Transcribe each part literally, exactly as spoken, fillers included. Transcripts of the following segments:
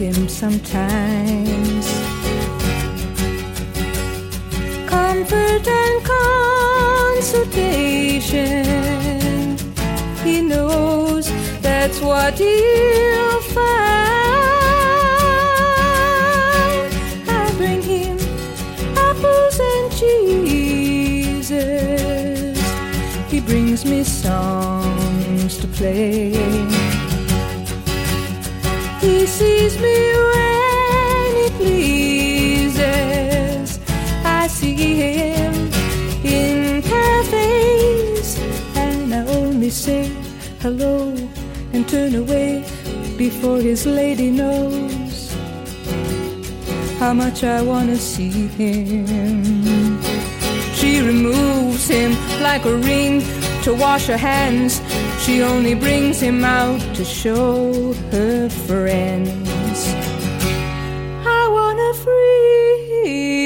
him sometimes. Comfort and consultation, he knows that's what he'll find. I bring him apples and cheeses, he brings me songs to play. He sees me when he pleases, I see him in cafes, and I only say hello and turn away before his lady knows how much I want to see him. She removes him like a ring to wash her hands. She only brings him out to show her friends. I wanna free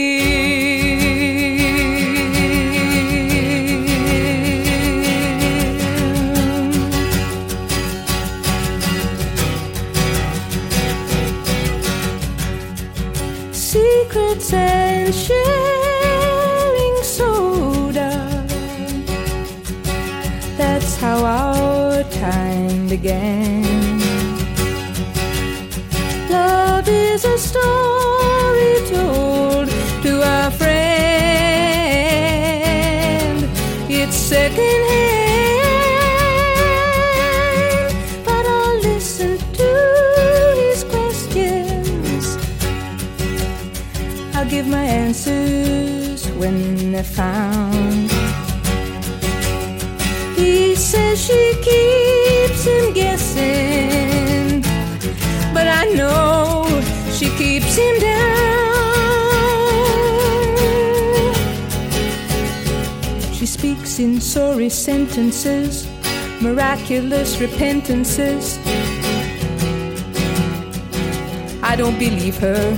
secrets and sharing soda. That's how our time began. Love is a story told to a friend. It's secondhand, but I'll listen to his questions. I'll give my answers when they're found. He says she keeps him guessing, but I know she keeps him down. She speaks in sorry sentences, miraculous repentances. I don't believe her.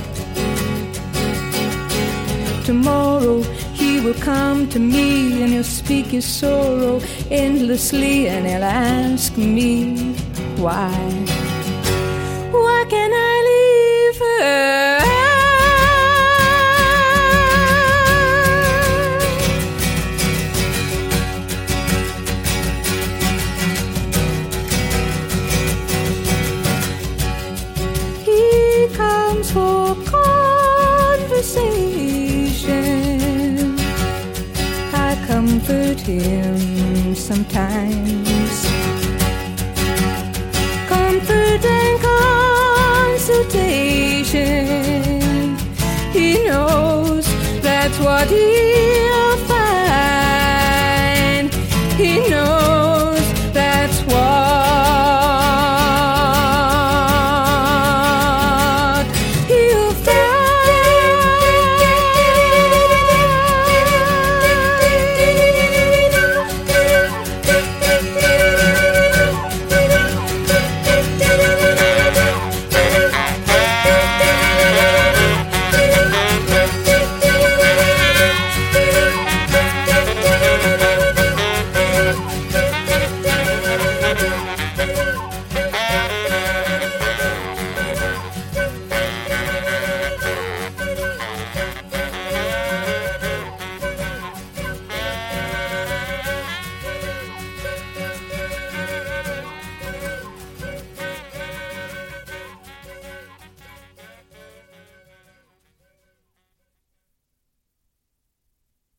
Tomorrow he will come to me and he'll speak his sorrow endlessly, and he'll ask me why. Why can't I leave her? He comes for conversation, I comfort him sometimes. Comfort and consultation, he knows that's what he'll find.